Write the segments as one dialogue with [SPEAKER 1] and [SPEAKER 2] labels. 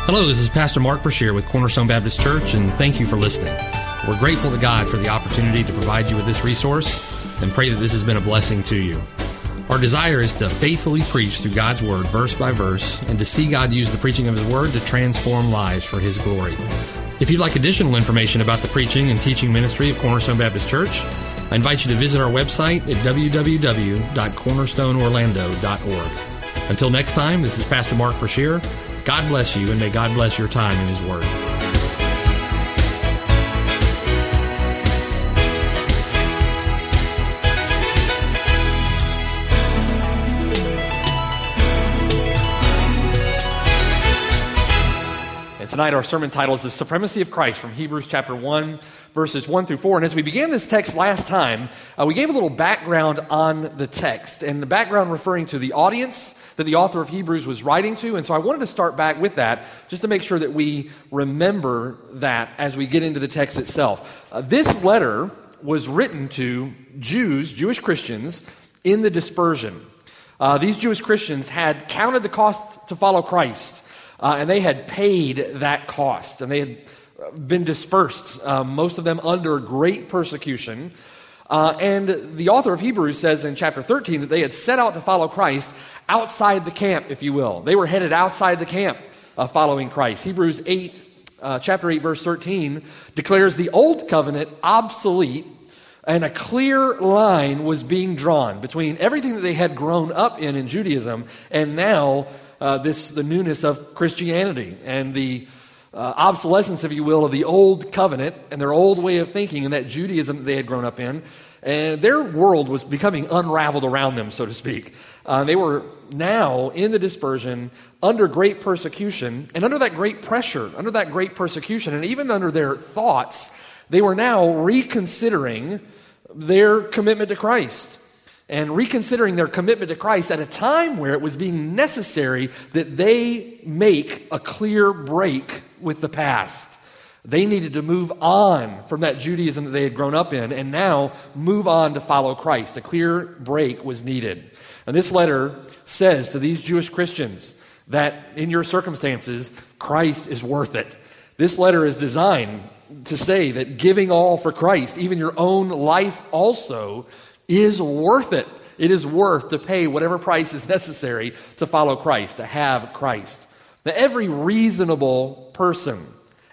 [SPEAKER 1] Hello, this is Pastor Mark Brashear with Cornerstone Baptist Church, and thank you for listening. We're grateful to God for the opportunity to provide you with this resource and pray that this has been a blessing to you. Our desire is to faithfully preach through God's Word, verse by verse, and to see God use the preaching of His Word to transform lives for His glory. If you'd like additional information about the preaching and teaching ministry of Cornerstone Baptist Church, I invite you to visit our website at www.cornerstoneorlando.org. Until next time, this is Pastor Mark Brashear. God bless you, and may God bless your time in His Word. And tonight our sermon title is The Supremacy of Christ from Hebrews chapter 1, verses 1 through 4. And as we began this text last time, we gave a little background on the text, and the background referring to the audience that the author of Hebrews was writing to. And so I wanted to start back with that just to make sure that we remember that as we get into the text itself. This letter was written to Jewish Christians in the dispersion. These Jewish Christians had counted the cost to follow Christ, and they had paid that cost, and they had been dispersed, most of them under great persecution. And the author of Hebrews says in chapter 13 that they had set out to follow Christ outside the camp, if you will. They were headed outside the camp following Christ. Hebrews 8, chapter 8, verse 13 declares the old covenant obsolete, and a clear line was being drawn between everything that they had grown up in Judaism and now the newness of Christianity and the obsolescence, if you will, of the old covenant and their old way of thinking and that Judaism that they had grown up in. And their world was becoming unraveled around them, so to speak. They were now in the dispersion under great persecution, and under that great pressure, under that great persecution, and even under their thoughts, they were now reconsidering their commitment to Christ. And reconsidering their commitment to Christ at a time where it was being necessary that they make a clear break with the past. They needed to move on from that Judaism that they had grown up in and now move on to follow Christ. A clear break was needed. And this letter says to these Jewish Christians that in your circumstances, Christ is worth it. This letter is designed to say that giving all for Christ, even your own life also, is worth it. It is worth to pay whatever price is necessary to follow Christ, to have Christ. Now, every reasonable person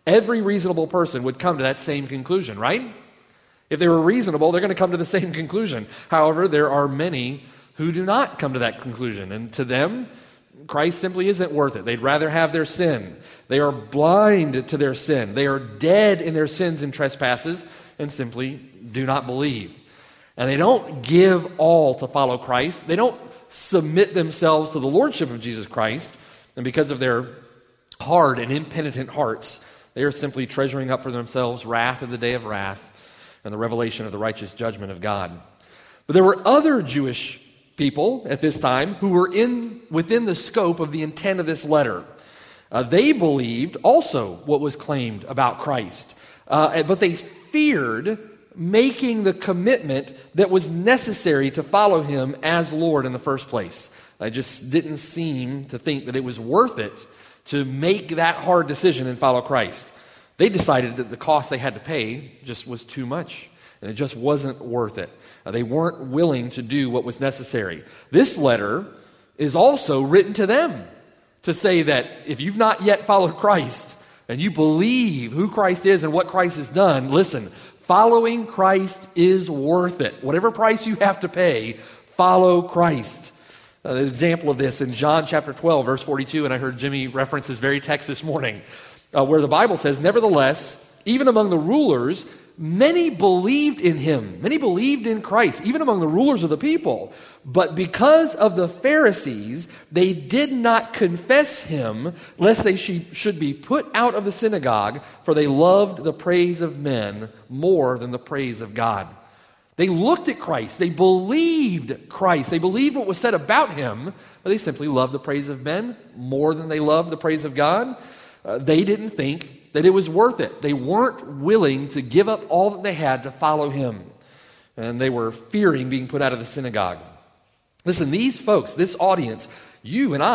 [SPEAKER 1] would come to that same conclusion, right? If they were reasonable, they're going to come to the same conclusion. However, there are many who do not come to that conclusion, and to them, Christ simply isn't worth it. They'd rather have their sin. They are blind to their sin. They are dead in their sins and trespasses and simply do not believe. And they don't give all to follow Christ. They don't submit themselves to the lordship of Jesus Christ. And because of their hard and impenitent hearts, they are simply treasuring up for themselves wrath in the day of wrath and the revelation of the righteous judgment of God. But there were other Jewish people at this time who were within the scope of the intent of this letter. They believed also what was claimed about Christ, but they feared making the commitment that was necessary to follow Him as Lord in the first place. They just didn't seem to think that it was worth it to make that hard decision and follow Christ. They decided that the cost they had to pay just was too much, and it just wasn't worth it. They weren't willing to do what was necessary. This letter is also written to them to say that if you've not yet followed Christ and you believe who Christ is and what Christ has done, listen, following Christ is worth it. Whatever price you have to pay, follow Christ. An example of this in John chapter 12, verse 42, and I heard Jimmy reference this very text this morning, where the Bible says, "Nevertheless, even among the rulers, many believed in Him." Many believed in Christ, even among the rulers of the people. But because of the Pharisees, they did not confess Him, lest they should be put out of the synagogue, for they loved the praise of men more than the praise of God. They looked at Christ. They believed Christ. They believed what was said about Him, but they simply loved the praise of men more than they loved the praise of God. They didn't think that it was worth it. They weren't willing to give up all that they had to follow Him. And they were fearing being put out of the synagogue. Listen, these folks, this audience, you and I,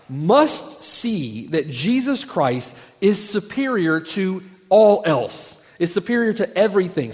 [SPEAKER 1] must see that Jesus Christ is superior to all else, is superior to everything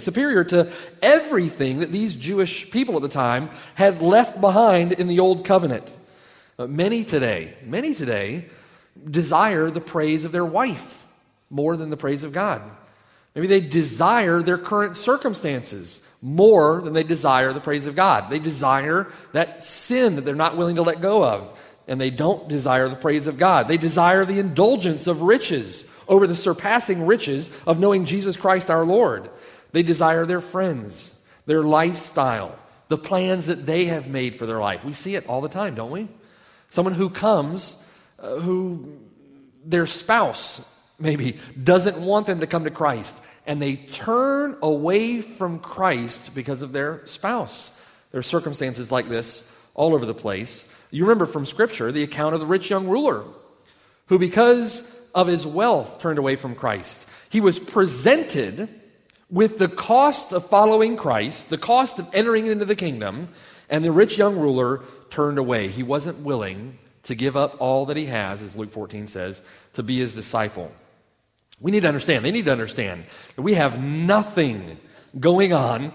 [SPEAKER 1] that these Jewish people at the time had left behind in the Old Covenant. Many today desire the praise of their wife more than the praise of God. Maybe they desire their current circumstances more than they desire the praise of God. They desire that sin that they're not willing to let go of, and they don't desire the praise of God. They desire the indulgence of riches over the surpassing riches of knowing Jesus Christ our Lord. They desire their friends, their lifestyle, the plans that they have made for their life. We see it all the time, don't we? Someone who comes, who their spouse maybe doesn't want them to come to Christ, and they turn away from Christ because of their spouse. There are circumstances like this all over the place. You remember from Scripture the account of the rich young ruler who, because of his wealth, turned away from Christ. He was presented with the cost of following Christ, the cost of entering into the kingdom, and the rich young ruler turned away. He wasn't willing to give up all that he has, as Luke 14 says, to be his disciple. They need to understand that we have nothing going on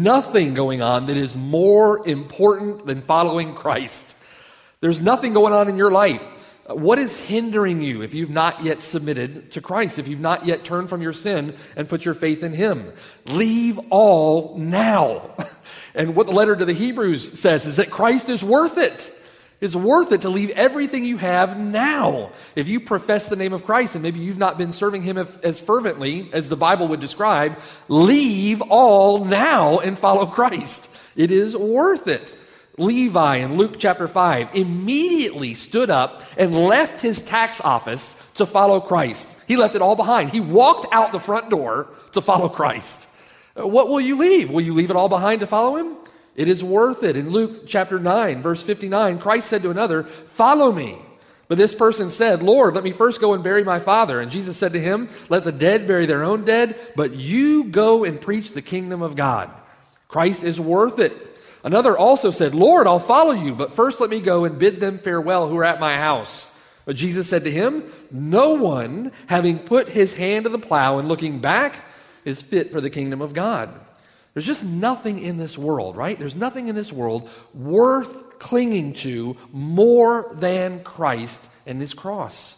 [SPEAKER 1] that is more important than following Christ. There's nothing going on in your life. What is hindering you if you've not yet submitted to Christ, if you've not yet turned from your sin and put your faith in Him? Leave all now. And what the letter to the Hebrews says is that Christ is worth it. It's worth it to leave everything you have now. If you profess the name of Christ and maybe you've not been serving Him as fervently as the Bible would describe, leave all now and follow Christ. It is worth it. Levi in Luke chapter 5 immediately stood up and left his tax office to follow Christ. He left it all behind. He walked out the front door to follow Christ. What will you leave? Will you leave it all behind to follow Him? It is worth it. In Luke chapter 9, verse 59, Christ said to another, "Follow me." But this person said, "Lord, let me first go and bury my father." And Jesus said to him, "Let the dead bury their own dead, but you go and preach the kingdom of God." Christ is worth it. Another also said, "Lord, I'll follow you, but first let me go and bid them farewell who are at my house." But Jesus said to him, "No one, having put his hand to the plow and looking back, is fit for the kingdom of God." There's just nothing in this world, right? There's nothing in this world worth clinging to more than Christ and His cross.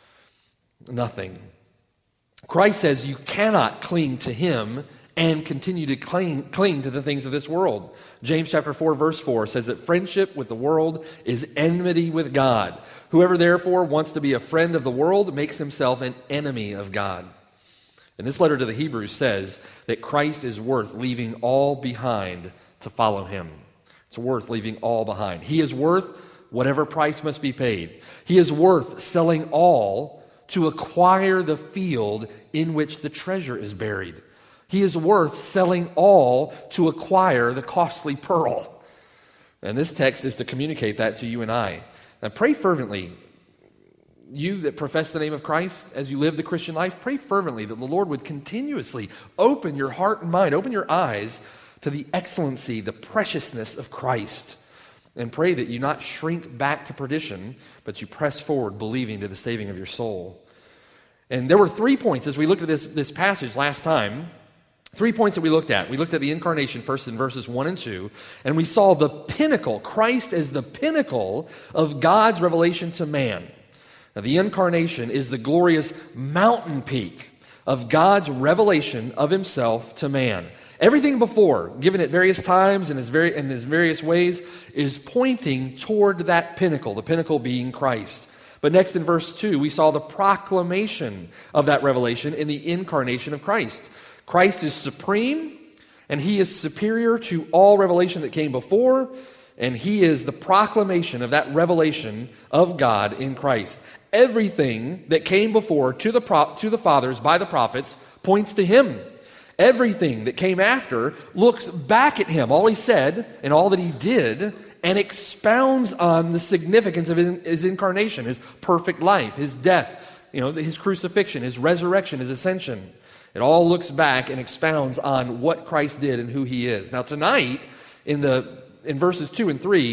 [SPEAKER 1] Nothing. Christ says you cannot cling to Him and continue to cling to the things of this world. James chapter 4, verse 4 says that friendship with the world is enmity with God. Whoever therefore wants to be a friend of the world makes himself an enemy of God. And this letter to the Hebrews says that Christ is worth leaving all behind to follow Him. It's worth leaving all behind. He is worth whatever price must be paid. He is worth selling all to acquire the field in which the treasure is buried. He is worth selling all to acquire the costly pearl. And this text is to communicate that to you and I. Now pray fervently. You that profess the name of Christ as you live the Christian life, pray fervently that the Lord would continuously open your heart and mind, open your eyes to the excellency, the preciousness of Christ. And pray that you not shrink back to perdition, but you press forward believing to the saving of your soul. And there were 3 points as we looked at this passage last time. 3 points that we looked at. We looked at the incarnation first in verses 1 and 2, and we saw the pinnacle, Christ as the pinnacle of God's revelation to man. Now, the incarnation is the glorious mountain peak of God's revelation of Himself to man. Everything before, given at various times and in His various ways, is pointing toward that pinnacle, the pinnacle being Christ. But next in verse 2, we saw the proclamation of that revelation in the incarnation of Christ. Christ is supreme, and He is superior to all revelation that came before, and He is the proclamation of that revelation of God in Christ. Everything that came before to the fathers by the prophets points to Him. Everything that came after looks back at Him, all He said and all that He did, and expounds on the significance of His incarnation, His perfect life, His death, His crucifixion, His resurrection, His ascension. It all looks back and expounds on what Christ did and who He is. Now tonight, in verses 2 and 3,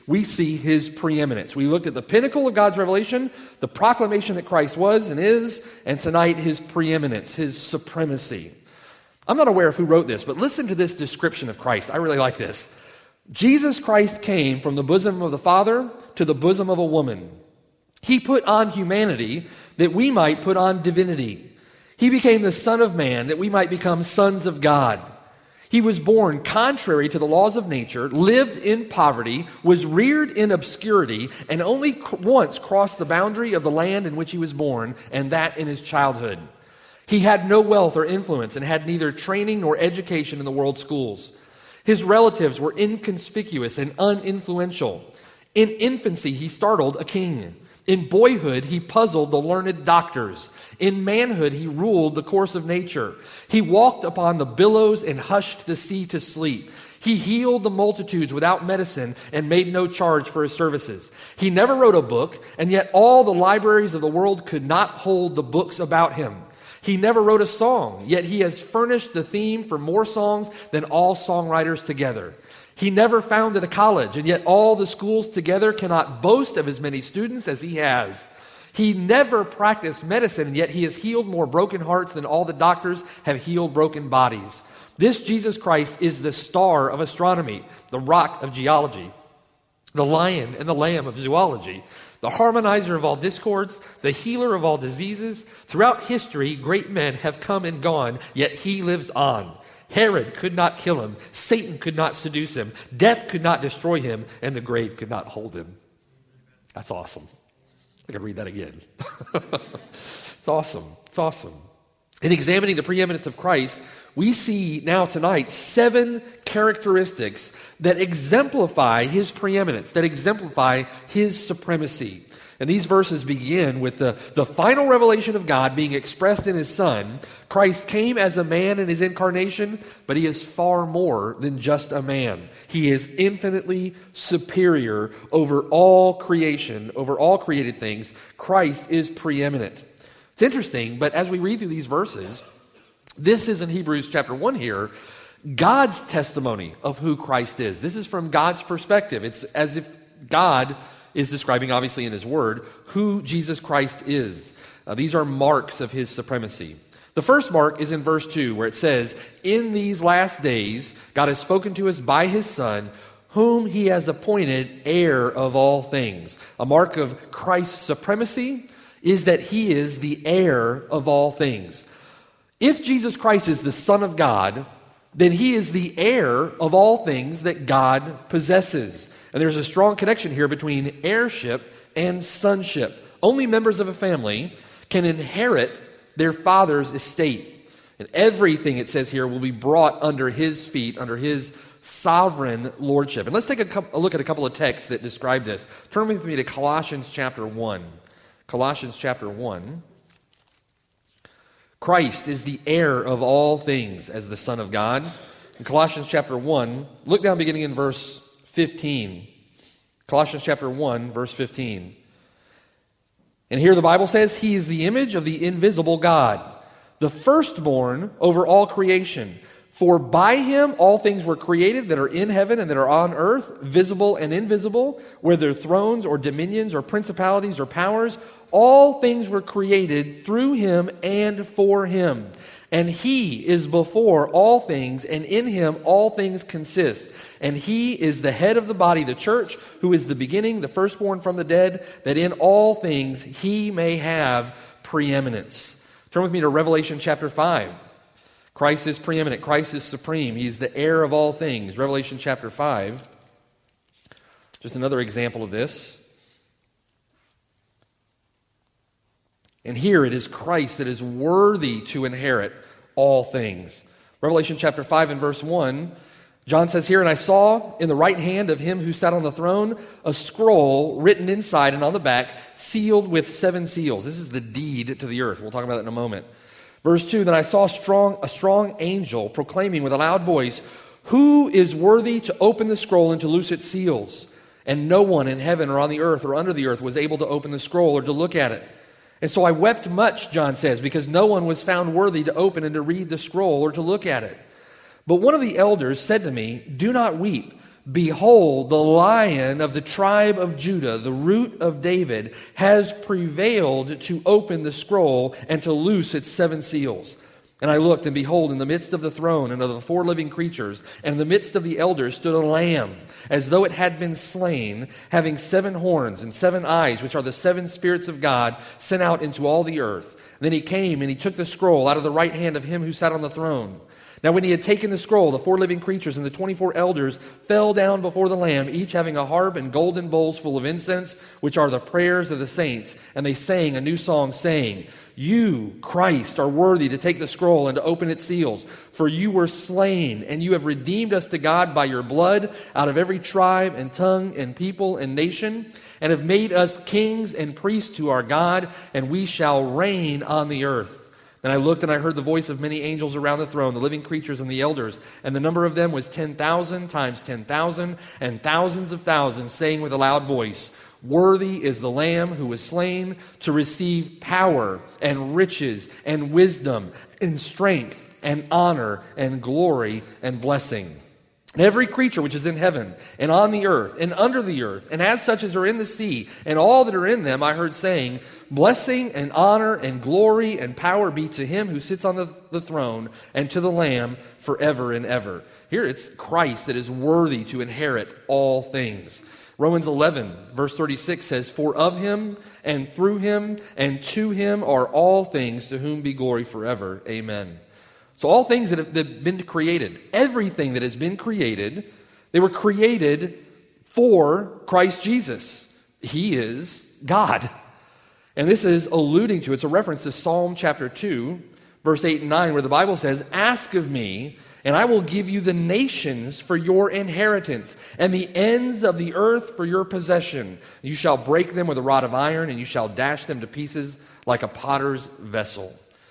[SPEAKER 1] we see his preeminence. We looked at the pinnacle of God's revelation, the proclamation that Christ was and is, and tonight his preeminence, his supremacy. I'm not aware of who wrote this, but listen to this description of Christ. I really like this. Jesus Christ came from the bosom of the Father to the bosom of a woman. He put on humanity that we might put on divinity. He became the Son of Man that we might become sons of God. He was born contrary to the laws of nature, lived in poverty, was reared in obscurity, and only once crossed the boundary of the land in which he was born, and that in his childhood. He had no wealth or influence and had neither training nor education in the world's schools. His relatives were inconspicuous and uninfluential. In infancy, he startled a king. In boyhood, he puzzled the learned doctors. In manhood, he ruled the course of nature. He walked upon the billows and hushed the sea to sleep. He healed the multitudes without medicine and made no charge for his services. He never wrote a book, and yet all the libraries of the world could not hold the books about him. He never wrote a song, yet he has furnished the theme for more songs than all songwriters together. He never founded a college, and yet all the schools together cannot boast of as many students as he has. He never practiced medicine, and yet he has healed more broken hearts than all the doctors have healed broken bodies. This Jesus Christ is the star of astronomy, the rock of geology, the lion and the lamb of zoology, the harmonizer of all discords, the healer of all diseases. Throughout history, great men have come and gone, yet he lives on. Herod could not kill him. Satan could not seduce him. Death could not destroy him, and the grave could not hold him. That's awesome. I can read that again. It's awesome. It's awesome. In examining the preeminence of Christ, we see now tonight 7 characteristics that exemplify his preeminence, that exemplify his supremacy. And these verses begin with the final revelation of God being expressed in his Son. Christ came as a man in his incarnation, but he is far more than just a man. He is infinitely superior over all creation, over all created things. Christ is preeminent. It's interesting, but as we read through these verses, this is in Hebrews chapter 1 here, God's testimony of who Christ is. This is from God's perspective. It's as if God is describing, obviously in his word, who Jesus Christ is. These are marks of his supremacy. The first mark is in verse 2, where it says, "In these last days, God has spoken to us by his Son, whom he has appointed heir of all things." A mark of Christ's supremacy is that he is the heir of all things. If Jesus Christ is the Son of God, then he is the heir of all things that God possesses. And there's a strong connection here between heirship and sonship. Only members of a family can inherit their father's estate. And everything, it says here, will be brought under his feet, under his sovereign lordship. And let's take a look at a couple of texts that describe this. Turn with me to Colossians chapter 1. Colossians chapter 1. Christ is the heir of all things as the Son of God. In Colossians chapter 1, look down beginning in verse 15. Colossians chapter 1, verse 15. And here the Bible says, "He is the image of the invisible God, the firstborn over all creation. For by him all things were created that are in heaven and that are on earth, visible and invisible, whether thrones or dominions or principalities or powers. All things were created through him and for him. And he is before all things, and in him all things consist. And he is the head of the body, the church, who is the beginning, the firstborn from the dead, that in all things he may have preeminence." Turn with me to Revelation chapter 5. Christ is preeminent. Christ is supreme. He is the heir of all things. Revelation chapter 5. Just another example of this. And here it is Christ that is worthy to inherit all things. Revelation chapter 5 and verse 1, John says here, "And I saw in the right hand of him who sat on the throne a scroll written inside and on the back, sealed with 7 seals." This is the deed to the earth. We'll talk about that in a moment. Verse 2, "Then I saw a strong angel proclaiming with a loud voice, 'Who is worthy to open the scroll and to loose its seals?' And no one in heaven or on the earth or under the earth was able to open the scroll or to look at it. And so I wept much," John says, "because no one was found worthy to open and to read the scroll or to look at it. But one of the elders said to me, 'Do not weep. Behold, the Lion of the tribe of Judah, the Root of David, has prevailed to open the scroll and to loose its 7 seals. And I looked, and behold, in the midst of the throne and of the 4 living creatures, and in the midst of the elders stood a lamb, as though it had been slain, having 7 horns and 7 eyes, which are the 7 spirits of God sent out into all the earth. And then he came, and he took the scroll out of the right hand of him who sat on the throne. Now when he had taken the scroll, the 4 living creatures and the 24 elders fell down before the Lamb, each having a harp and golden bowls full of incense, which are the prayers of the saints. And they sang a new song, saying, You, Christ, are worthy to take the scroll and to open its seals. For you were slain, and you have redeemed us to God by your blood out of every tribe and tongue and people and nation, and have made us kings and priests to our God, and we shall reign on the earth. And I looked, and I heard the voice of many angels around the throne, the living creatures and the elders. And the number of them was 10,000 times 10,000, and thousands of thousands, saying with a loud voice, Worthy is the Lamb who was slain to receive power and riches and wisdom and strength and honor and glory and blessing. And every creature which is in heaven and on the earth and under the earth, and as such as are in the sea, and all that are in them, I heard saying, Blessing and honor and glory and power be to him who sits on the throne and to the Lamb forever and ever. Here it's Christ that is worthy to inherit all things. Romans 11, verse 36 says, For of him and through him and to him are all things, to whom be glory forever. Amen. So all things that have been created, everything that has been created, they were created for Christ Jesus. He is God. And this is alluding to, it's a reference to Psalm chapter 2, verse 8 and 9, where the Bible says, Ask of me, and I will give you the nations for your inheritance, and the ends of the earth for your possession. You shall break them with a rod of iron, and you shall dash them to pieces like a potter's vessel.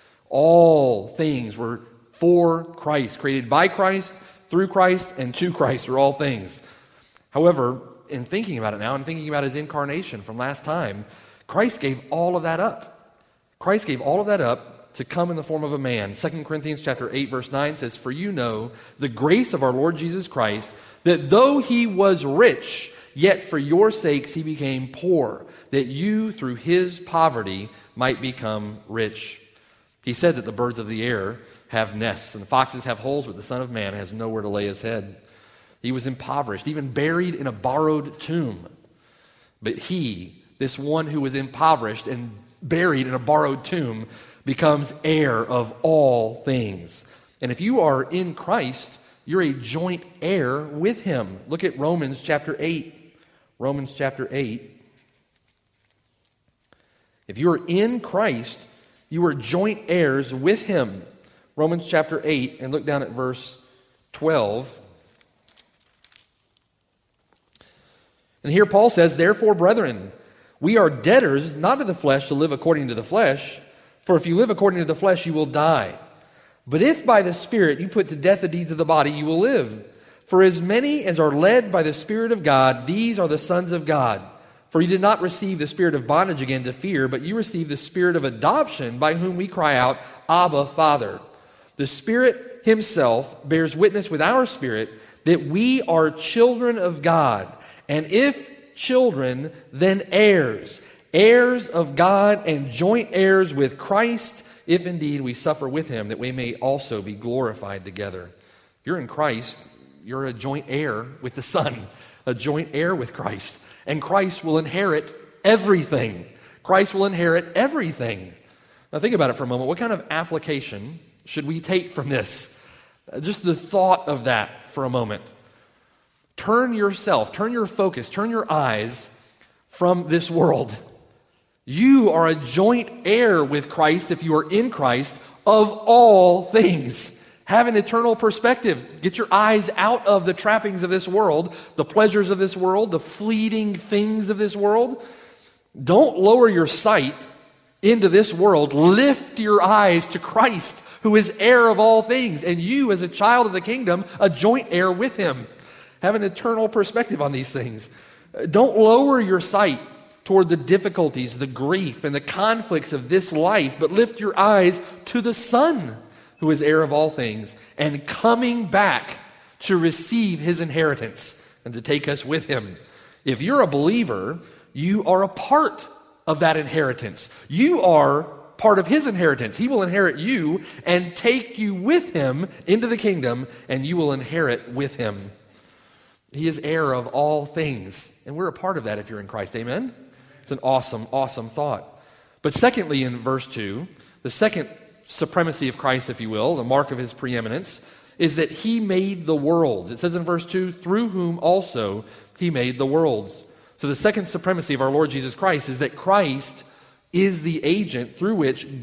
[SPEAKER 1] All things were for Christ, created by Christ, through Christ, and to Christ are all things. However, in thinking about it now, and thinking about his incarnation from last time, Christ gave all of that up. Christ gave all of that up to come in the form of a man. 2 Corinthians chapter 8, verse 9 says, For you know the grace of our Lord Jesus Christ, that though he was rich, yet for your sakes he became poor, that you through his poverty might become rich. He said that the birds of the air have nests, and the foxes have holes, but the Son of Man has nowhere to lay his head. He was impoverished, even buried in a borrowed tomb. But he, this one who was impoverished and buried in a borrowed tomb, becomes heir of all things. And if you are in Christ, you're a joint heir with him. Look at Romans chapter 8. Romans chapter 8. If you are in Christ, you are joint heirs with him. Romans chapter 8, and look down at verse 12. And here Paul says, Therefore, brethren, we are debtors, not to the flesh, to live according to the flesh. For if you live according to the flesh, you will die. But if by the Spirit you put to death the deeds of the body, you will live. For as many as are led by the Spirit of God, these are the sons of God. For you did not receive the spirit of bondage again to fear, but you received the spirit of adoption, by whom we cry out, Abba, Father. The Spirit himself bears witness with our spirit that we are children of God. And if children, then heirs, heirs of God and joint heirs with Christ, if indeed we suffer with him, that we may also be glorified together. If you're in Christ, you're a joint heir with the Son, a joint heir with Christ. And Christ will inherit everything. Christ will inherit everything. Now think about it for a moment. What kind of application should we take from this? Just the thought of that for a moment. Turn yourself, turn your focus, turn your eyes from this world. You are a joint heir with Christ, if you are in Christ, of all things. Have an eternal perspective. Get your eyes out of the trappings of this world, the pleasures of this world, the fleeting things of this world. Don't lower your sight into this world. Lift your eyes to Christ, who is heir of all things, and you, as a child of the kingdom, a joint heir with him. Have an eternal perspective on these things. Don't lower your sight toward the difficulties, the grief, and the conflicts of this life, but lift your eyes to the Son, who is heir of all things, and coming back to receive his inheritance. and to take us with him. If you're a believer, you are a part of that inheritance. You are part of his inheritance. He will inherit you and take you with him into the kingdom, and you will inherit with him. He is heir of all things, and we're a part of that if you're in Christ. Amen? It's an awesome, awesome thought. But secondly, in verse 2, the second supremacy of Christ, if you will, the mark of his preeminence, is that he made the worlds. It says in verse 2, through whom also he made the worlds. So the second supremacy of our Lord Jesus Christ is that Christ is the agent through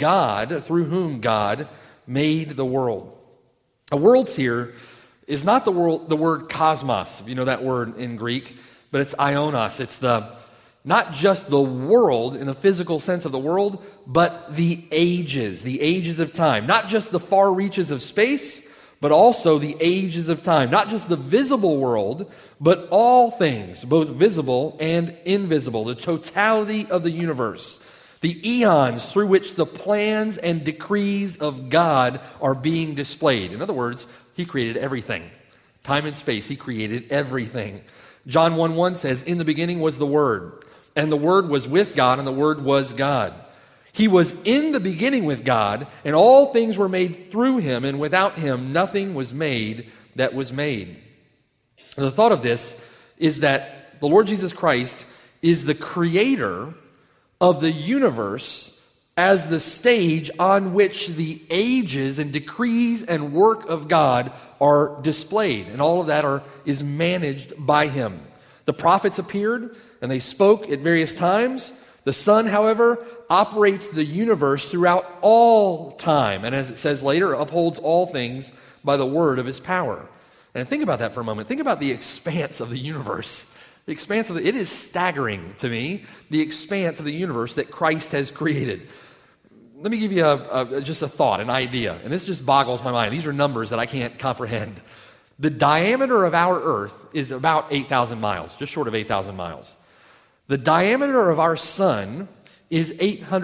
[SPEAKER 1] whom God made the world. A worlds here is not the word cosmos, if you know that word in Greek, but it's ionos. It's not just the world in the physical sense of the world, but the ages of time. Not just the far reaches of space, but also the ages of time. Not just the visible world, but all things, both visible and invisible. The totality of the universe. The eons through which the plans and decrees of God are being displayed. In other words, he created everything. Time and space, he created everything. John 1:1 says, in the beginning was the Word, and the Word was with God, and the Word was God. He was in the beginning with God, and all things were made through him, and without him nothing was made that was made. And the thought of this is that the Lord Jesus Christ is the creator of the universe as the stage on which the ages and decrees and work of God are displayed. And all of that is managed by him. The prophets appeared and they spoke at various times. The Son, however, operates the universe throughout all time. And as it says later, upholds all things by the word of his power. And think about that for a moment. Think about the expanse of the universe. The expanse of it is staggering to me, the expanse of the universe that Christ has created. Let me give you just a thought, an idea, and this just boggles my mind. These are numbers that I can't comprehend. The diameter of our earth is about 8,000 miles, just short of 8,000 miles. The diameter of our sun is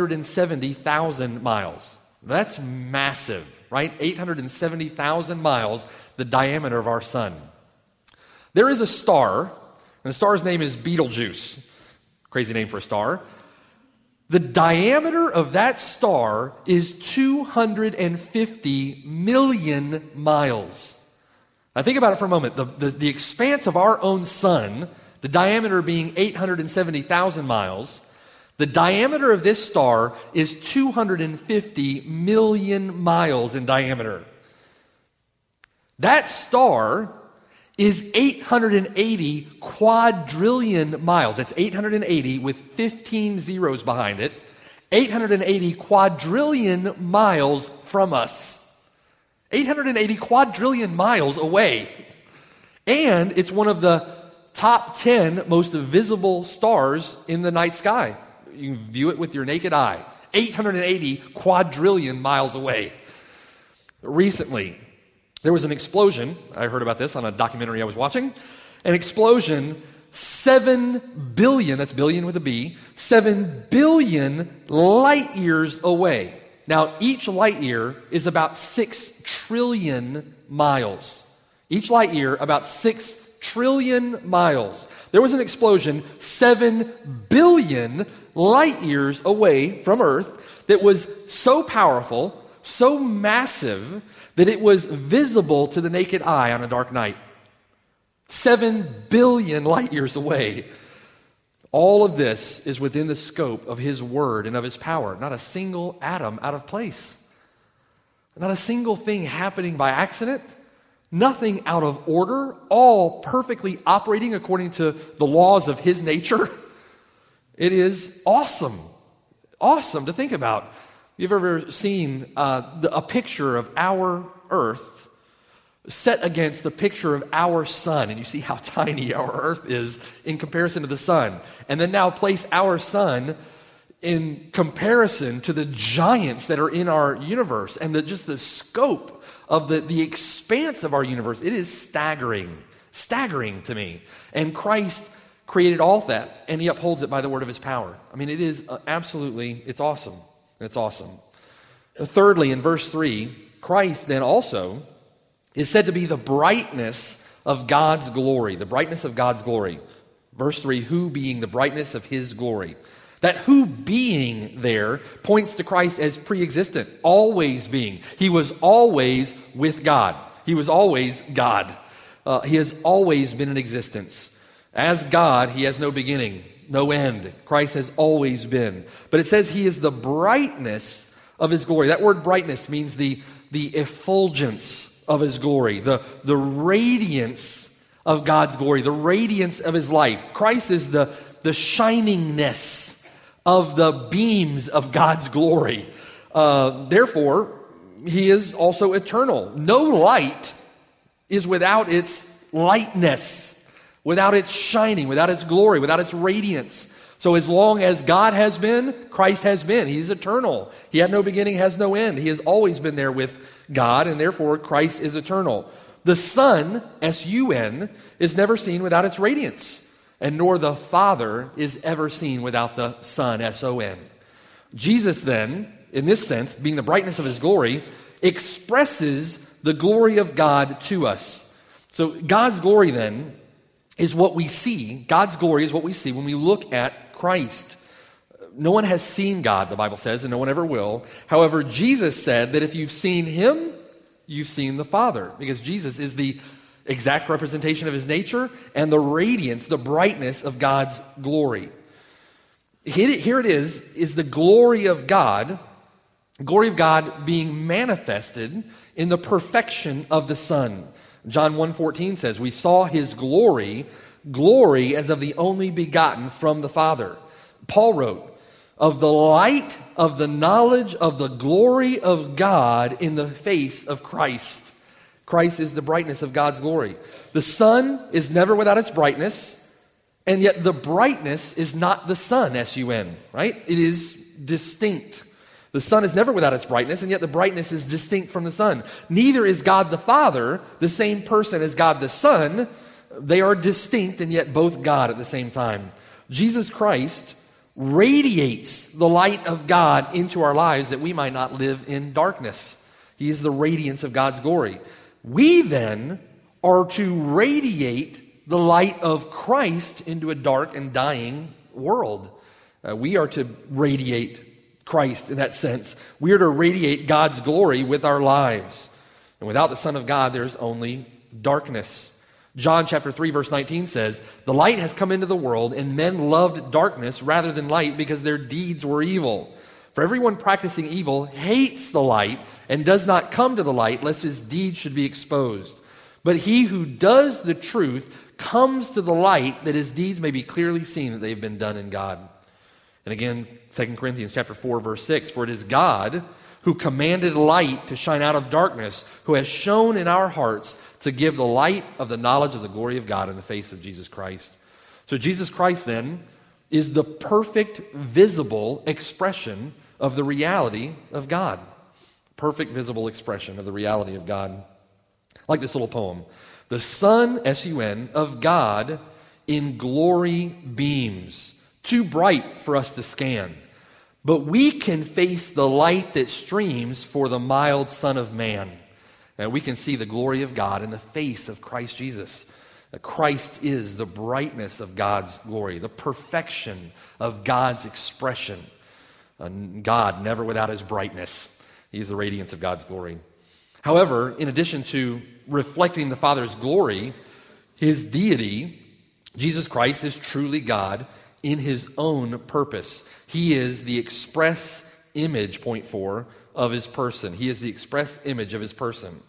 [SPEAKER 1] 870,000 miles. That's massive, right? 870,000 miles, the diameter of our sun. There is a star, and the star's name is Betelgeuse. Crazy name for a star. The diameter of that star is 250 million miles. Now think about it for a moment. The expanse of our own sun, the diameter being 870,000 miles, the diameter of this star is 250 million miles in diameter. That star is 880 quadrillion miles. That's 880 with 15 zeros behind it. 880 quadrillion miles from us. 880 quadrillion miles away. And it's one of the top 10 most visible stars in the night sky. You can view it with your naked eye. 880 quadrillion miles away. Recently, there was an explosion. I heard about this on a documentary I was watching. An explosion 7 billion, that's billion with a B, 7 billion light years away. Now, each light year is about 6 trillion miles. Each light year, about 6 trillion miles. There was an explosion 7 billion light years away from Earth that was so powerful, so massive, that it was visible to the naked eye on a dark night. 7 billion light years away. All of this is within the scope of his word and of his power. Not a single atom out of place. Not a single thing happening by accident. Nothing out of order. All perfectly operating according to the laws of his nature. It is awesome. Awesome to think about. You've ever seen a picture of our earth set against the picture of our sun, and you see how tiny our earth is in comparison to the sun. And then now place our sun in comparison to the giants that are in our universe and just the scope of the expanse of our universe. It is staggering to me. And Christ created all that, and he upholds it by the word of his power. I mean, it is absolutely, it's awesome. It's awesome. Thirdly, in verse 3, Christ then also is said to be the brightness of God's glory, the brightness of God's glory. Verse 3, who being the brightness of his glory. That who being there points to Christ as pre-existent, always being. He was always with God. He was always God. He has always been in existence. As God, he has no beginning, no end. Christ has always been. But it says he is the brightness of his glory. That word brightness means the effulgence of his glory, the radiance of God's glory, the radiance of his life. Christ is the shiningness of the beams of God's glory. Therefore, he is also eternal. No light is without its lightness, without its shining, without its glory, without its radiance. So as long as God has been, Christ has been. He's eternal. He had no beginning, has no end. He has always been there with God, and therefore Christ is eternal. The Son, S-U-N, is never seen without its radiance, and nor the Father is ever seen without the Son, S-O-N. Jesus then, in this sense, being the brightness of his glory, expresses the glory of God to us. So God's glory then is what we see. God's glory is what we see when we look at Christ. No one has seen God, the Bible says, and no one ever will. However, Jesus said that if you've seen him, you've seen the Father, because Jesus is the exact representation of his nature and the radiance, the brightness of God's glory. Here it is the glory of God being manifested in the perfection of the Son. John 1:14 says, we saw his glory as of the only begotten from the Father. Paul wrote, of the light of the knowledge of the glory of God in the face of Christ. Christ is the brightness of God's glory. The sun is never without its brightness, and yet the brightness is not the sun, S-U-N, right? It is distinct. The sun is never without its brightness, and yet the brightness is distinct from the sun. Neither is God the Father the same person as God the Son. They are distinct and yet both God at the same time. Jesus Christ radiates the light of God into our lives that we might not live in darkness. He is the radiance of God's glory. We then are to radiate the light of Christ into a dark and dying world. We are to radiate Christ in that sense. We are to radiate God's glory with our lives. And without the Son of God, there's only darkness. John chapter 3, verse 19 says, the light has come into the world, and men loved darkness rather than light because their deeds were evil. For everyone practicing evil hates the light and does not come to the light, lest his deeds should be exposed. But he who does the truth comes to the light, that his deeds may be clearly seen that they've been done in God. And again, 2 Corinthians chapter 4, verse 6, for it is God who commanded light to shine out of darkness, who has shone in our hearts to give the light of the knowledge of the glory of God in the face of Jesus Christ. So Jesus Christ then is the perfect visible expression of the reality of God. Perfect visible expression of the reality of God. Like this little poem. The sun, S-U-N, of God in glory beams, too bright for us to scan. But we can face the light that streams for the mild Son of Man. And we can see the glory of God in the face of Christ Jesus. Christ is the brightness of God's glory, the perfection of God's expression. God never without his brightness. He is the radiance of God's glory. However, in addition to reflecting the Father's glory, his deity, Jesus Christ is truly God in his own purpose. He is the express image, point 4, of his person. He is the express image of his person.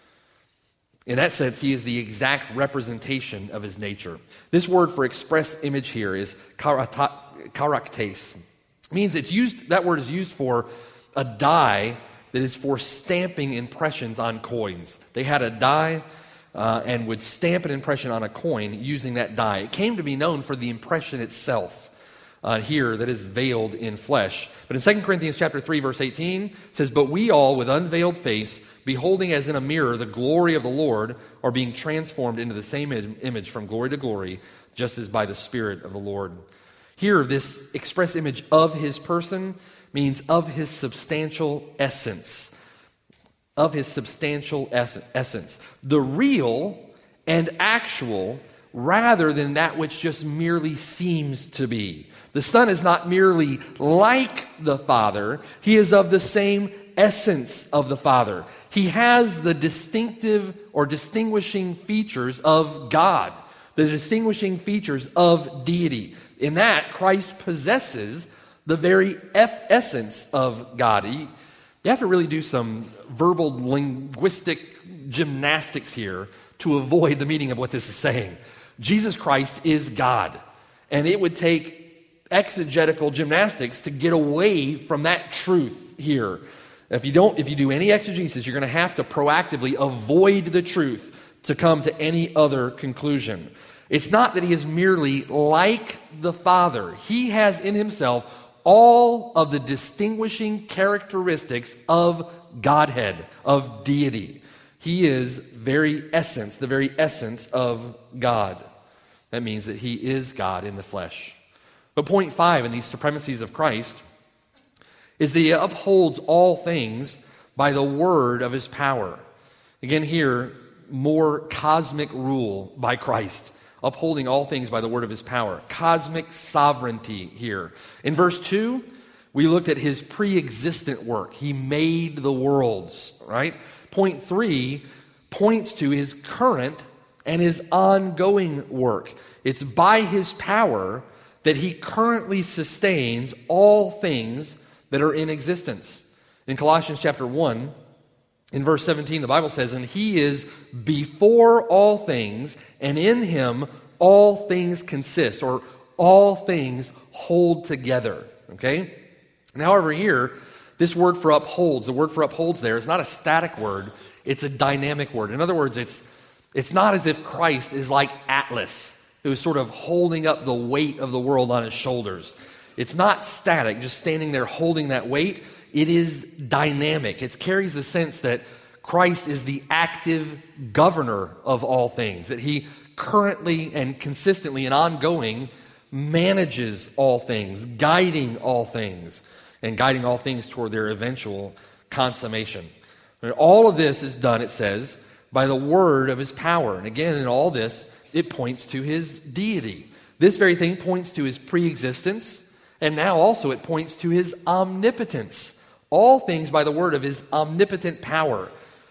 [SPEAKER 1] In that sense, he is the exact representation of his nature. This word for express image here is karaktes. It means that word is used for a die that is for stamping impressions on coins. They had a die and would stamp an impression on a coin using that die. It came to be known for the impression itself here that is veiled in flesh. But in 2 Corinthians chapter 3, verse 18, it says, but we all with unveiled face, beholding as in a mirror the glory of the Lord, are being transformed into the same image from glory to glory, just as by the Spirit of the Lord. Here, this express image of his person means of his substantial essence. Of his substantial essence. The real and actual rather than that which just merely seems to be. The Son is not merely like the Father, he is of the same essence of the Father. He has the distinctive or distinguishing features of God, the distinguishing features of deity. In that, Christ possesses the very essence of God. You have to really do some verbal linguistic gymnastics here to avoid the meaning of what this is saying. Jesus Christ is God, and it would take exegetical gymnastics to get away from that truth here. If you do any exegesis, you're going to have to proactively avoid the truth to come to any other conclusion. It's not that he is merely like the Father. He has in himself all of the distinguishing characteristics of Godhead, of deity. He is the very essence of God. That means that he is God in the flesh. But point 5 in these supremacies of Christ is that he upholds all things by the word of his power. Again here, more cosmic rule by Christ. Upholding all things by the word of his power. Cosmic sovereignty here. In verse 2, we looked at his pre-existent work. He made the worlds, right? Point 3 points to his current and his ongoing work. It's by his power that he currently sustains all things that are in existence. In Colossians chapter 1, in verse 17, the Bible says, "And he is before all things, and in him all things consist," or all things hold together. Okay? And however, here, this word for upholds, the word for upholds there is not a static word, it's a dynamic word. In other words, it's not as if Christ is like Atlas, who is sort of holding up the weight of the world on his shoulders. It's not static, just standing there holding that weight. It is dynamic. It carries the sense that Christ is the active governor of all things, that he currently and consistently and ongoing manages all things, guiding all things, and guiding all things toward their eventual consummation. And all of this is done, it says, by the word of his power. And again, in all this, it points to his deity. This very thing points to his pre-existence, and now also it points to his omnipotence. All things by the word of his omnipotent power.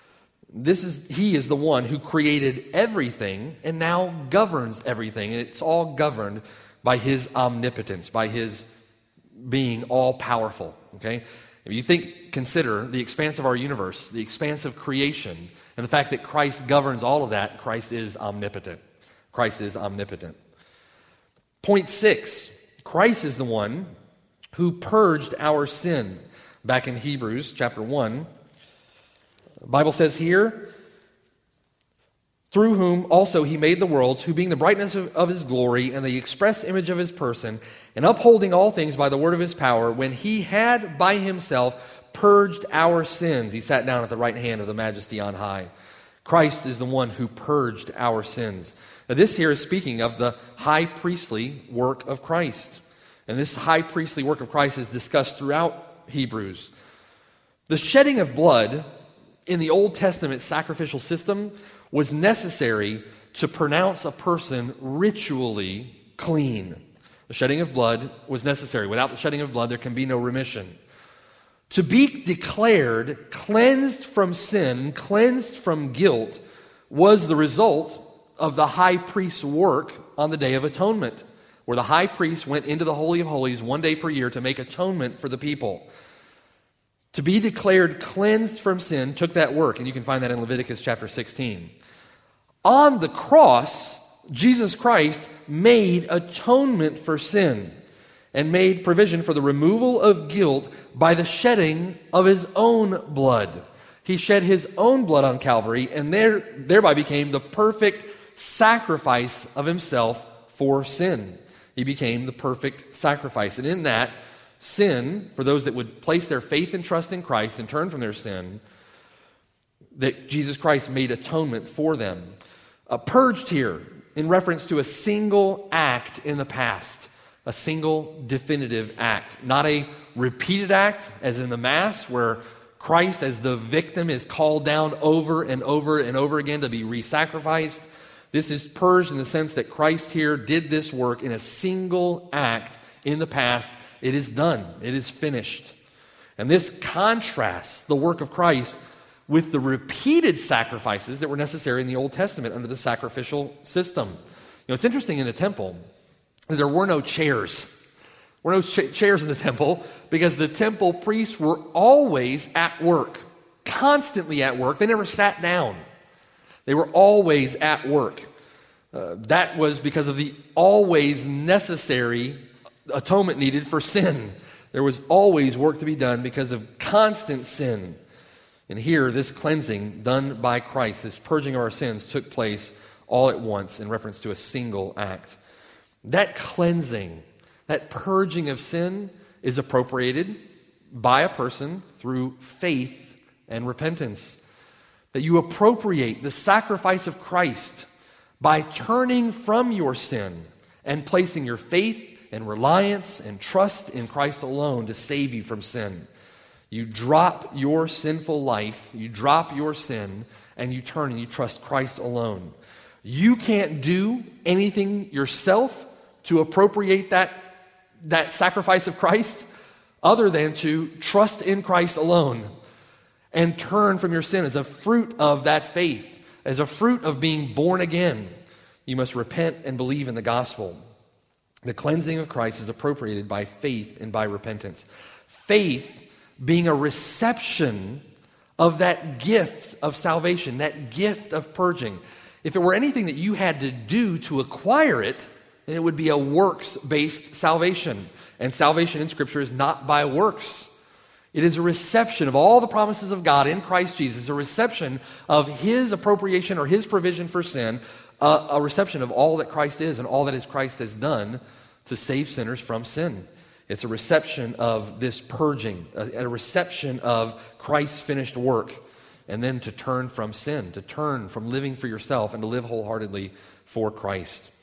[SPEAKER 1] He is the one who created everything and now governs everything. And it's all governed by his omnipotence, by his being all powerful. Okay? If you consider the expanse of our universe, the expanse of creation, and the fact that Christ governs all of that, Christ is omnipotent. Christ is omnipotent. Point 6, Christ is the one who purged our sin. Back in Hebrews chapter 1, the Bible says here, "Through whom also he made the worlds, who being the brightness of his glory and the express image of his person, and upholding all things by the word of his power, when he had by himself purged our sins, he sat down at the right hand of the majesty on high." Christ is the one who purged our sins. Now, this here is speaking of the high priestly work of Christ. And this high priestly work of Christ is discussed throughout Hebrews. The shedding of blood in the Old Testament sacrificial system was necessary to pronounce a person ritually clean. The shedding of blood was necessary. Without the shedding of blood, there can be no remission. To be declared cleansed from sin, cleansed from guilt, was the result of the high priest's work on the Day of Atonement, where the high priest went into the Holy of Holies one day per year to make atonement for the people. To be declared cleansed from sin took that work, and you can find that in Leviticus chapter 16. On the cross, Jesus Christ made atonement for sin and made provision for the removal of guilt by the shedding of his own blood. He shed his own blood on Calvary and thereby became the perfect sacrifice of himself for sin. He became the perfect sacrifice. And in that, sin, for those that would place their faith and trust in Christ and turn from their sin, that Jesus Christ made atonement for them. Purged here in reference to a single act in the past, a single definitive act, not a repeated act as in the Mass where Christ as the victim is called down over and over and over again to be re-sacrificed. This is purged in the sense that Christ here did this work in a single act in the past. It is done. It is finished. And this contrasts the work of Christ with the repeated sacrifices that were necessary in the Old Testament under the sacrificial system. It's interesting in the temple, there were no chairs. There were no chairs in the temple because the temple priests were always at work, constantly at work. They never sat down. They were always at work. That was because of the always necessary atonement needed for sin. There was always work to be done because of constant sin. And here, this cleansing done by Christ, this purging of our sins, took place all at once in reference to a single act. That cleansing, that purging of sin is appropriated by a person through faith and repentance. That you appropriate the sacrifice of Christ by turning from your sin and placing your faith and reliance and trust in Christ alone to save you from sin. You drop your sinful life, you drop your sin, and you turn and you trust Christ alone. You can't do anything yourself to appropriate that sacrifice of Christ other than to trust in Christ alone and turn from your sin as a fruit of that faith, as a fruit of being born again. You must repent and believe in the gospel. The cleansing of Christ is appropriated by faith and by repentance. Faith being a reception of that gift of salvation, that gift of purging. If it were anything that you had to do to acquire it, then it would be a works-based salvation. And salvation in Scripture is not by works. It is a reception of all the promises of God in Christ Jesus, a reception of His appropriation or His provision for sin, a reception of all that Christ is and all that Christ has done to save sinners from sin. It's a reception of this purging, a reception of Christ's finished work, and then to turn from sin, to turn from living for yourself and to live wholeheartedly for Christ.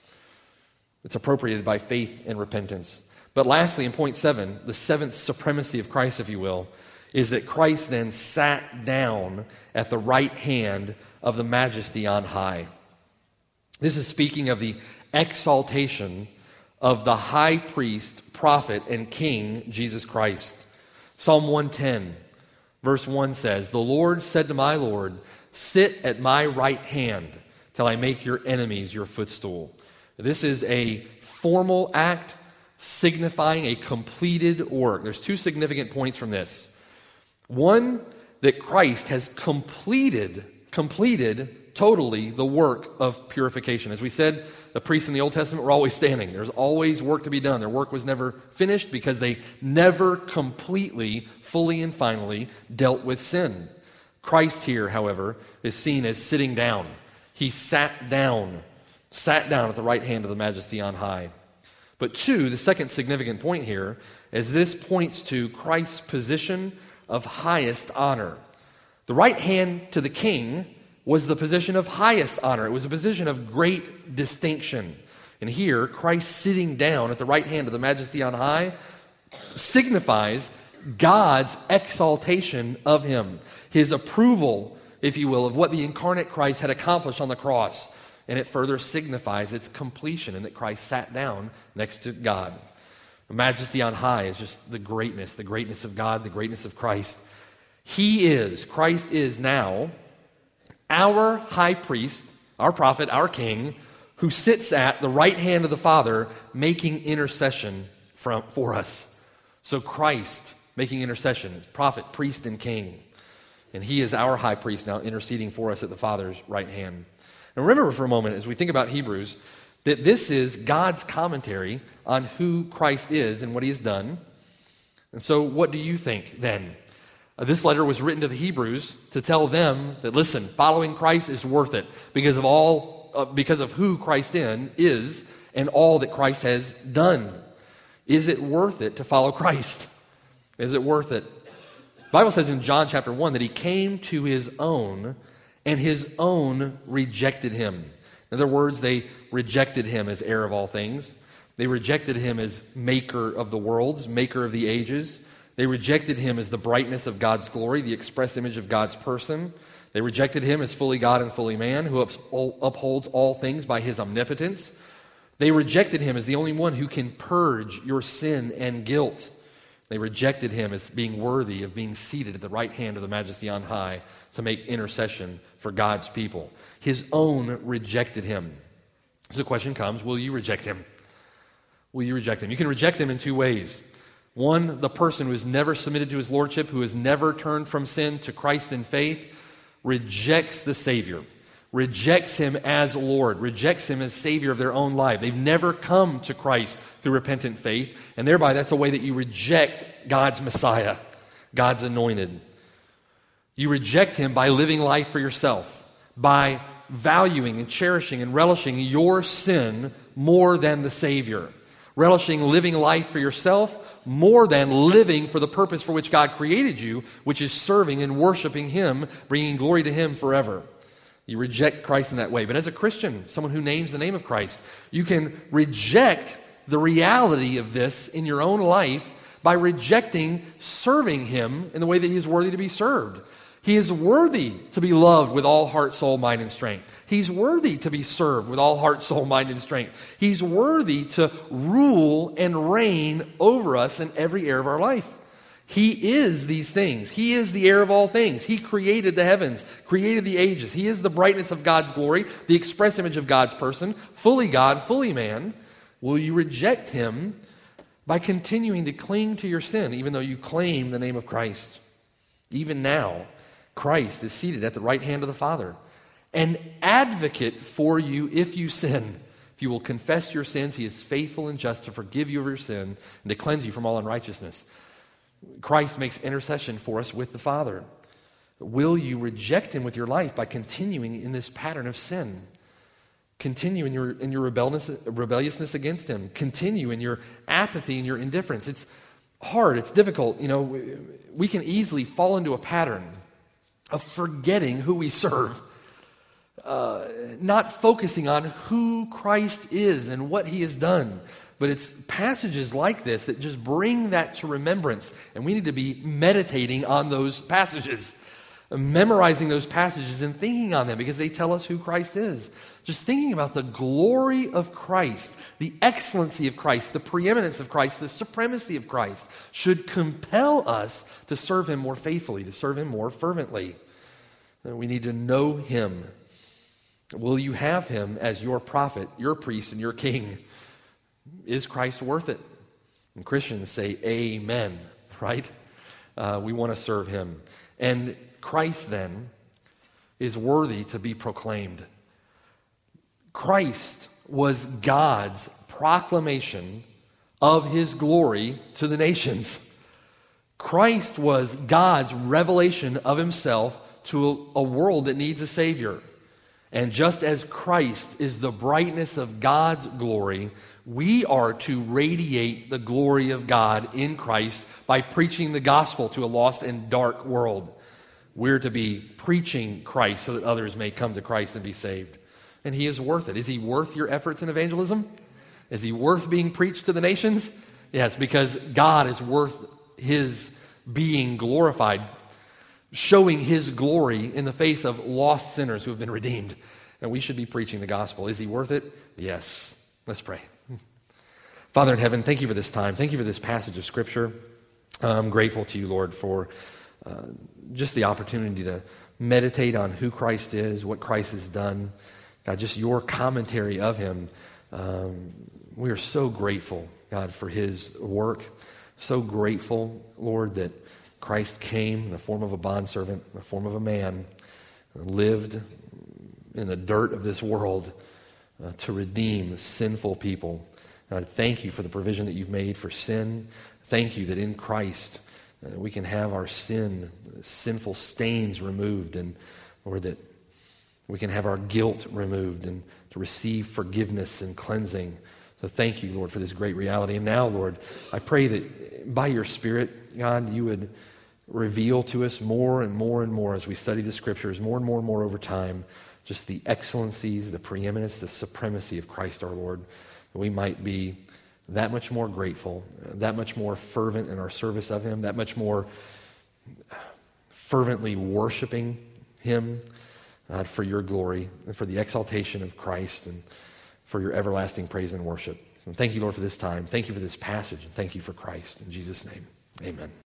[SPEAKER 1] It's appropriated by faith and repentance. But lastly, in point 7, the seventh supremacy of Christ, if you will, is that Christ then sat down at the right hand of the Majesty on high. This is speaking of the exaltation of the high priest, prophet, and king, Jesus Christ. Psalm 110, verse 1 says, "The Lord said to my Lord, sit at my right hand till I make your enemies your footstool." This is a formal act signifying a completed work. There's two significant points from this. One, that Christ has completed totally the work of purification. As we said, the priests in the Old Testament were always standing. There's always work to be done. Their work was never finished because they never completely, fully, and finally dealt with sin. Christ here, however, is seen as sitting down. He sat down at the right hand of the Majesty on high. But two, the second significant point here is this points to Christ's position of highest honor. The right hand to the king was the position of highest honor. It was a position of great distinction. And here, Christ sitting down at the right hand of the Majesty on high signifies God's exaltation of him, his approval, if you will, of what the incarnate Christ had accomplished on the cross. And it further signifies its completion in that Christ sat down next to God. The Majesty on high is just the greatness of God, the greatness of Christ. Christ is now our high priest, our prophet, our king, who sits at the right hand of the Father making intercession for us. So Christ making intercession is prophet, priest, and king. And he is our high priest now interceding for us at the Father's right hand. Now remember for a moment as we think about Hebrews that this is God's commentary on who Christ is and what he has done. And so what do you think then? This letter was written to the Hebrews to tell them that, listen, following Christ is worth it because of who Christ is and all that Christ has done. Is it worth it to follow Christ? Is it worth it? The Bible says in John chapter 1 that he came to his own and his own rejected him. In other words, they rejected him as heir of all things. They rejected him as maker of the worlds, maker of the ages. They rejected him as the brightness of God's glory, the express image of God's person. They rejected him as fully God and fully man, who upholds all things by his omnipotence. They rejected him as the only one who can purge your sin and guilt. They rejected him as being worthy of being seated at the right hand of the Majesty on high to make intercession for God's people. His own rejected him. So the question comes, will you reject him? Will you reject him? You can reject him in two ways. One, the person who has never submitted to his lordship, who has never turned from sin to Christ in faith, rejects the Savior, rejects him as Lord, rejects him as Savior of their own life. They've never come to Christ through repentant faith, and thereby that's a way that you reject God's Messiah, God's anointed. You reject him by living life for yourself, by valuing and cherishing and relishing your sin more than the Savior, relishing living life for yourself more than living for the purpose for which God created you, which is serving and worshiping him, bringing glory to him forever. You reject Christ in that way. But as a Christian, someone who names the name of Christ, you can reject the reality of this in your own life by rejecting serving him in the way that he is worthy to be served. He is worthy to be loved with all heart, soul, mind, and strength. He's worthy to be served with all heart, soul, mind, and strength. He's worthy to rule and reign over us in every area of our life. He is these things. He is the heir of all things. He created the heavens, created the ages. He is the brightness of God's glory, the express image of God's person, fully God, fully man. Will you reject him by continuing to cling to your sin, even though you claim the name of Christ? Even now, Christ is seated at the right hand of the Father, an advocate for you if you sin. If you will confess your sins, he is faithful and just to forgive you of your sin and to cleanse you from all unrighteousness. Christ makes intercession for us with the Father. Will you reject him with your life by continuing in this pattern of sin? Continue in your rebelliousness against him. Continue in your apathy and your indifference. It's hard. It's difficult. We can easily fall into a pattern of forgetting who we serve, not focusing on who Christ is and what he has done. But it's passages like this that just bring that to remembrance, and we need to be meditating on those passages, memorizing those passages and thinking on them because they tell us who Christ is. Just thinking about the glory of Christ, the excellency of Christ, the preeminence of Christ, the supremacy of Christ should compel us to serve him more faithfully, to serve him more fervently. We need to know him. Will you have him as your prophet, your priest, and your king? Is Christ worth it? And Christians say amen, right? We want to serve him. And Christ then is worthy to be proclaimed. Christ was God's proclamation of his glory to the nations. Christ was God's revelation of himself to a world that needs a Savior. And just as Christ is the brightness of God's glory, we are to radiate the glory of God in Christ by preaching the gospel to a lost and dark world. We're to be preaching Christ so that others may come to Christ and be saved. And he is worth it. Is he worth your efforts in evangelism? Is he worth being preached to the nations? Yes, because God is worth his being glorified, showing his glory in the face of lost sinners who have been redeemed. And we should be preaching the gospel. Is he worth it? Yes. Let's pray. Father in heaven, thank you for this time. Thank you for this passage of Scripture. I'm grateful to you, Lord, for just the opportunity to meditate on who Christ is, what Christ has done. God, just your commentary of him. We are so grateful, God, for his work. So grateful, Lord, that Christ came in the form of a bondservant, in the form of a man, lived in the dirt of this world to redeem sinful people. God, thank you for the provision that you've made for sin. Thank you that in Christ we can have our sinful stains removed, and or that we can have our guilt removed and to receive forgiveness and cleansing. So thank you, Lord, for this great reality. And now, Lord, I pray that by your Spirit, God, you would reveal to us more and more and more as we study the Scriptures, more and more and more over time, just the excellencies, the preeminence, the supremacy of Christ our Lord. That we might be that much more grateful, that much more fervent in our service of him, that much more fervently worshiping him for your glory and for the exaltation of Christ and for your everlasting praise and worship. And thank you, Lord, for this time. Thank you for this passage. And thank you for Christ. In Jesus' name, amen.